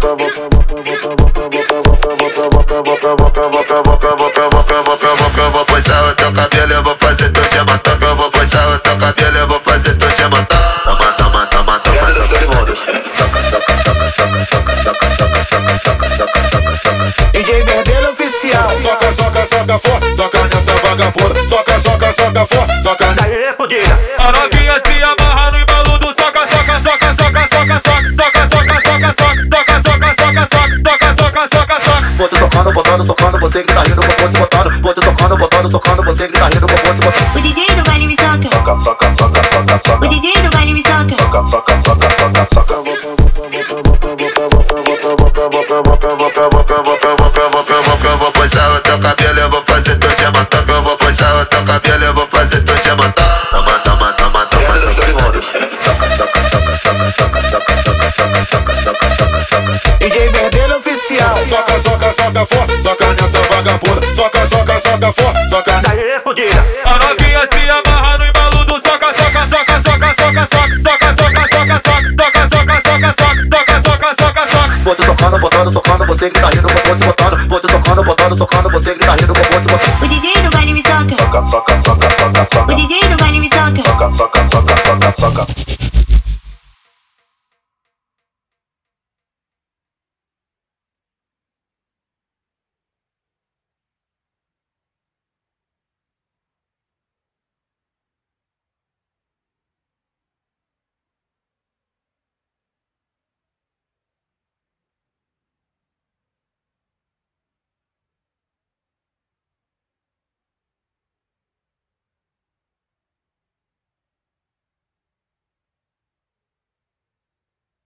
vou puxar o teu cabelo, eu vou fazer tu gemar. Toca, eu vou puxar o teu cabelo, eu vou fazer tu gemar. Toma, toma, toma, toma, DJ Verdelho oficial. Soca, soca, soca forte, soca nessa vagabunda. Soca, soca, soca forte, soca na fodida. A novinha se amarra no embalo do soca, soca, soca, soca, soca, soca, soca, soca, soca, soca, soca, soca, soca, soca, soca, soca. Vou te socando, botando, socando, você que tá rindo, vou te botando. Vou te socando, botando, socando, você que tá rindo, vou te botando. O DJ do baile me soca. Soca, soca, soca, soca, soca. O DJ do baile me soca. Soca, soca, soca, soca, soca. Vou puxar o teu cabelo, eu vou fazer tu gemar. Toca, eu vou puxar o teu cabelo, eu vou fazer tu gemar. Toma, toma, toma, toma. Soca, soca, soca, soca, soca, soca, soca, soca, soca, soca, soca, soca. DJ Verdelho oficial. Soca, soca, soca forte, soca nessa vagabunda. Soca, soca, soca forte, soca na fodida. A novinha se amarra no embalo do soca, soca, soca, soca, soca, soca, soca, soca, soca, soca, soca, soca, soca, soca, soca, soca. Vou te socando, botando, socando, você que tá rindo, vou te botando. Vou te socando, botando, socando, você que tá rindo, vou te botando. O DJ do baile me soca. Soca, soca, soca, soca, soca. O DJ do baile me soca. Soca, soca, soca, soca, soca.